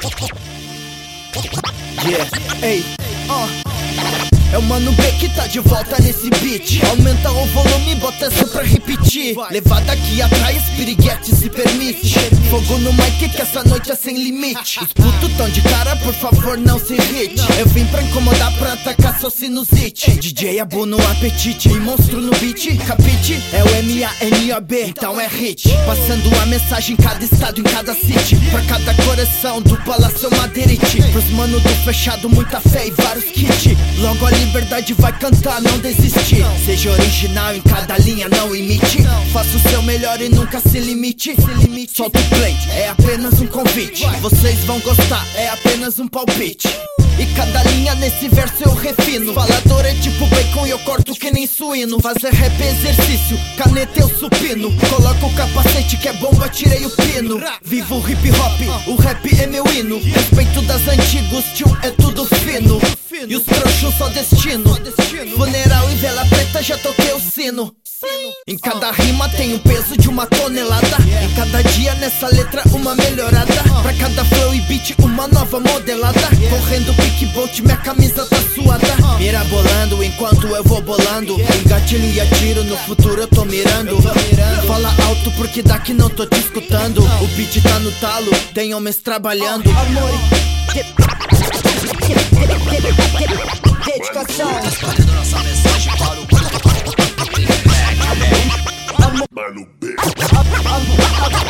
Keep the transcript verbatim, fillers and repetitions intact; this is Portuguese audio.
Yeah, ei, uh. É o Mano B que tá de volta nesse beat. Aumenta o volume, bota essa pra repetir. Levada aqui atrás, piriguete se permite. Fogo no mic que essa noite é sem limite. Os putos tão de cara, por favor não se irrite. Eu vim pra incomodar, pra atacar sua sinusite. D J Abu no apetite e monstro no beat. Capite? É o M A N O B, então é hit. Passando a mensagem em cada estado, em cada city. Pra cada coração do Palácio Madeirite. Pros mano do fechado, muita fé e vários kits. Logo a liberdade vai cantar, não desistir. Seja original em cada linha, não imite. Faça o seu melhor e nunca se limite. Solta o play, é apenas um convite. Vocês vão gostar, é apenas um palpite. E cada linha nesse verso eu refino. Falador é tipo bacon e eu corto que nem suíno. Fazer rap é exercício, caneta eu supino. Coloca o capacete que é bomba, tirei o pino. Vivo o hip hop, o rap é meu hino. Respeito das antigos, tio, é tudo fino. E os trouxos só destino. Funeral e vela preta, já toquei o sino. Em cada rima tem o peso de uma tonelada. Em cada dia nessa letra uma melhorada. Pra cada flow e beat uma nova modelada. Correndo kickbolt, minha camisa tá suada. Mirabolando enquanto eu vou bolando. Engatilho e atiro, no futuro eu tô mirando. Fala alto porque daqui não tô te escutando. O beat tá no talo, tem homens trabalhando. Amor, dedicação. Espalhando nossa mensagem para o Mano B.